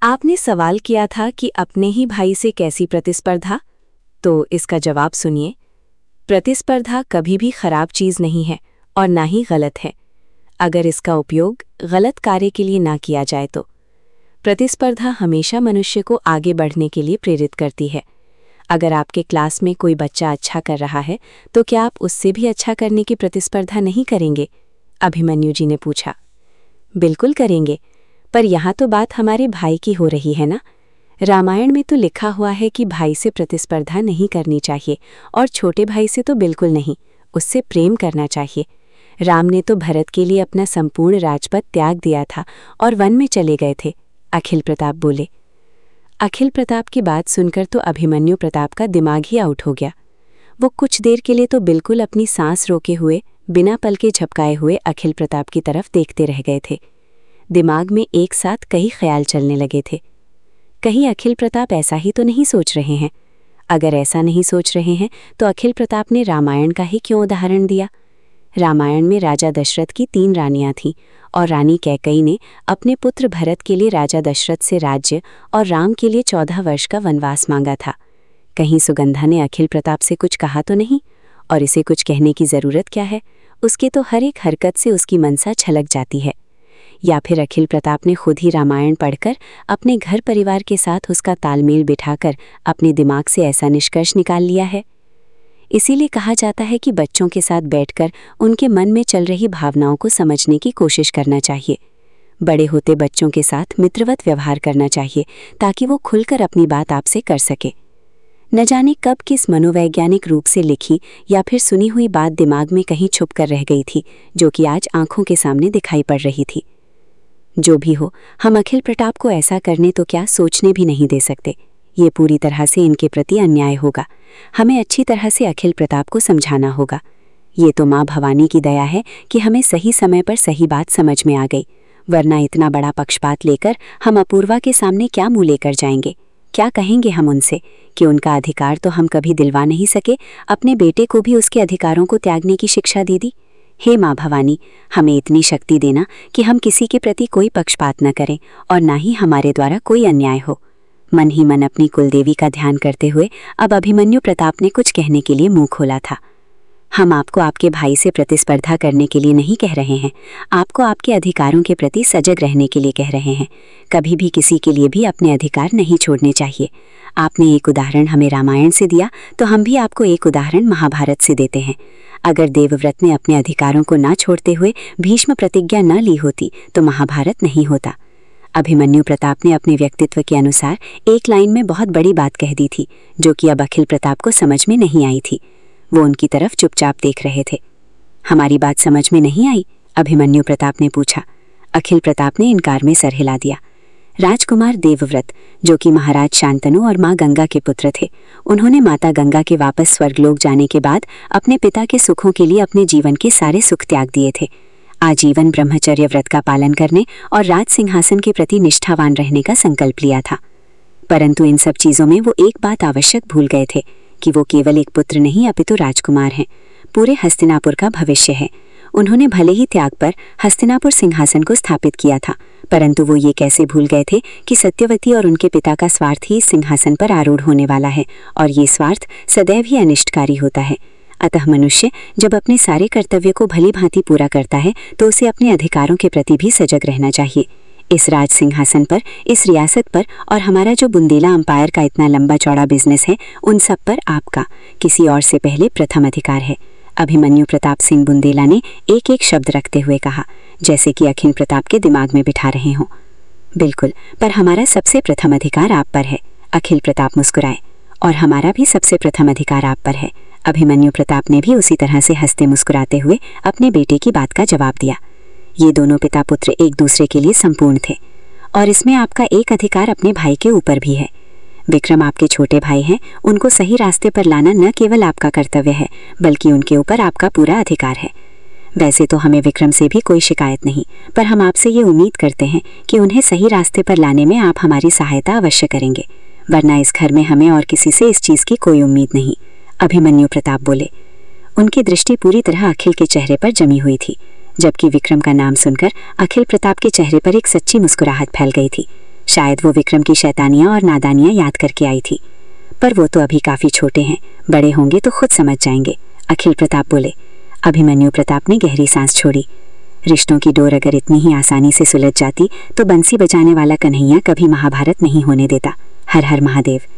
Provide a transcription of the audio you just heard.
आपने सवाल किया था कि अपने ही भाई से कैसी प्रतिस्पर्धा? तो इसका जवाब सुनिए। प्रतिस्पर्धा कभी भी खराब चीज़ नहीं है और ना ही गलत है, अगर इसका उपयोग गलत कार्य के लिए ना किया जाए तो। प्रतिस्पर्धा हमेशा मनुष्य को आगे बढ़ने के लिए प्रेरित करती है। अगर आपके क्लास में कोई बच्चा अच्छा कर रहा है तो क्या आप उससे भी अच्छा करने की प्रतिस्पर्धा नहीं करेंगे? अभिमन्यु जी ने पूछा। बिल्कुल करेंगे, पर यहाँ तो बात हमारे भाई की हो रही है ना। रामायण में तो लिखा हुआ है कि भाई से प्रतिस्पर्धा नहीं करनी चाहिए और छोटे भाई से तो बिल्कुल नहीं, उससे प्रेम करना चाहिए। राम ने तो भरत के लिए अपना संपूर्ण राजपद त्याग दिया था और वन में चले गए थे, अखिल प्रताप बोले। अखिल प्रताप की बात सुनकर तो अभिमन्यु प्रताप का दिमाग ही आउट हो गया। वो कुछ देर के लिए तो बिल्कुल अपनी सांस रोके हुए, बिना पलके झपकाए हुए अखिल प्रताप की तरफ देखते रह गए थे। दिमाग में एक साथ कई ख्याल चलने लगे थे। कहीं अखिल प्रताप ऐसा ही तो नहीं सोच रहे हैं? अगर ऐसा नहीं सोच रहे हैं तो अखिल प्रताप ने रामायण का ही क्यों उदाहरण दिया? रामायण में राजा दशरथ की 3 रानियां थीं और रानी कैकई ने अपने पुत्र भरत के लिए राजा दशरथ से राज्य और राम के लिए 14 वर्ष का वनवास मांगा था। कहीं सुगंधा ने अखिल प्रताप से कुछ कहा तो नहीं? और इसे कुछ कहने की ज़रूरत क्या है? उसके तो हर एक हरकत से उसकी मनसा छलक जाती है। या फिर अखिल प्रताप ने खुद ही रामायण पढ़कर अपने घर परिवार के साथ उसका तालमेल बिठाकर अपने दिमाग से ऐसा निष्कर्ष निकाल लिया है? इसीलिए कहा जाता है कि बच्चों के साथ बैठकर उनके मन में चल रही भावनाओं को समझने की कोशिश करना चाहिए। बड़े होते बच्चों के साथ मित्रवत व्यवहार करना चाहिए ताकि वो खुलकर अपनी बात आपसे कर सके। न जाने कब किस मनोवैज्ञानिक रूप से लिखी या फिर सुनी हुई बात दिमाग में कहीं छुप कर रह गई थी, जो कि आज आंखों के सामने दिखाई पड़ रही थी। जो भी हो, हम अखिल प्रताप को ऐसा करने तो क्या सोचने भी नहीं दे सकते। ये पूरी तरह से इनके प्रति अन्याय होगा। हमें अच्छी तरह से अखिल प्रताप को समझाना होगा। ये तो माँ भवानी की दया है कि हमें सही समय पर सही बात समझ में आ गई, वरना इतना बड़ा पक्षपात लेकर हम अपूर्वा के सामने क्या मुँह लेकर जाएंगे? क्या कहेंगे हम उनसे कि उनका अधिकार तो हम कभी दिलवा नहीं सके, अपने बेटे को भी उसके अधिकारों को त्यागने की शिक्षा दे दी? हे माँ भवानी, हमें इतनी शक्ति देना कि हम किसी के प्रति कोई पक्षपात न करें और ना ही हमारे द्वारा कोई अन्याय हो। मन ही मन अपनी कुलदेवी का ध्यान करते हुए अब अभिमन्यु प्रताप ने कुछ कहने के लिए मुंह खोला था। हम आपको आपके भाई से प्रतिस्पर्धा करने के लिए नहीं कह रहे हैं, आपको आपके अधिकारों के प्रति सजग रहने के लिए कह रहे हैं। कभी भी किसी के लिए भी अपने अधिकार नहीं छोड़ने चाहिए। आपने एक उदाहरण हमें रामायण से दिया तो हम भी आपको एक उदाहरण महाभारत से देते हैं। अगर देवव्रत ने अपने अधिकारों को ना छोड़ते हुए भीष्म प्रतिज्ञा न ली होती तो महाभारत नहीं होता। अभिमन्यु प्रताप ने अपने व्यक्तित्व के अनुसार एक लाइन में बहुत बड़ी बात कह दी थी, जो कि अब अखिल प्रताप को समझ में नहीं आई थी। वो उनकी तरफ चुपचाप देख रहे थे। हमारी बात समझ में नहीं आई? अभिमन्यु प्रताप ने पूछा। अखिल प्रताप ने इनकार में सर हिला दिया। राजकुमार देवव्रत, जो कि महाराज शांतनु और माँ गंगा के पुत्र थे, उन्होंने माता गंगा के वापस स्वर्गलोक जाने के बाद अपने पिता के सुखों के लिए अपने जीवन के सारे सुख त्याग दिए थे। आजीवन ब्रह्मचर्य व्रत का पालन करने और राज सिंहासन के प्रति निष्ठावान रहने का संकल्प लिया था। परंतु इन सब चीज़ों में वो एक बात आवश्यक भूल गए थे कि वो केवल एक पुत्र नहीं अपितु राजकुमार हैं, पूरे हस्तिनापुर का भविष्य है। उन्होंने भले ही त्याग पर हस्तिनापुर सिंहासन को स्थापित किया था, परंतु वो ये कैसे भूल गए थे कि सत्यवती और उनके पिता का स्वार्थ ही इस सिंहासन पर आरूढ़ होने वाला है और ये स्वार्थ सदैव ही अनिष्टकारी होता है। अतः मनुष्य जब अपने सारे कर्तव्य को भली भांति पूरा करता है तो उसे अपने अधिकारों के प्रति भी सजग रहना चाहिए। इस राज सिंहासन पर, इस रियासत पर और हमारा जो बुंदेला अंपायर का इतना लंबा चौड़ा बिजनेस है, उन सब पर आपका किसी और से पहले प्रथम अधिकार है। अभिमन्यु प्रताप सिंह बुंदेला ने एक एक शब्द रखते हुए कहा, जैसे कि अखिल प्रताप के दिमाग में बिठा रहे हों। बिल्कुल, पर हमारा सबसे प्रथम अधिकार आप पर है। अखिल प्रताप मुस्कुराए। और हमारा भी सबसे प्रथम अधिकार आप पर है। अभिमन्यु प्रताप ने भी उसी तरह से हंसते मुस्कुराते हुए अपने बेटे की बात का जवाब दिया। ये दोनों पिता पुत्र एक दूसरे के लिए संपूर्ण थे और इसमें आपका एक अधिकार अपने भाई के ऊपर भी है। विक्रम आपके छोटे भाई हैं, उनको सही रास्ते पर लाना न केवल आपका कर्तव्य है बल्कि उनके ऊपर आपका पूरा अधिकार है। वैसे तो हमें विक्रम से भी कोई शिकायत नहीं, पर हम आपसे ये उम्मीद करते हैं कि उन्हें सही रास्ते पर लाने में आप हमारी सहायता अवश्य करेंगे, वरना इस घर में हमें और किसी से इस चीज़ की कोई उम्मीद नहीं। अभिमन्यु प्रताप बोले। उनकी दृष्टि पूरी तरह अखिल के चेहरे पर जमी हुई थी, जबकि विक्रम का नाम सुनकर अखिल प्रताप के चेहरे पर एक सच्ची मुस्कुराहट फैल गई थी। शायद वो विक्रम की शैतानियां और नादानियां याद करके आई थी। पर वो तो अभी काफी छोटे हैं, बड़े होंगे तो खुद समझ जाएंगे, अखिल प्रताप बोले। अभिमन्यु प्रताप ने गहरी सांस छोड़ी। रिश्तों की डोर अगर इतनी ही आसानी से सुलझ जाती तो बंसी बजाने वाला कन्हैया कभी महाभारत नहीं होने देता। हर हर महादेव।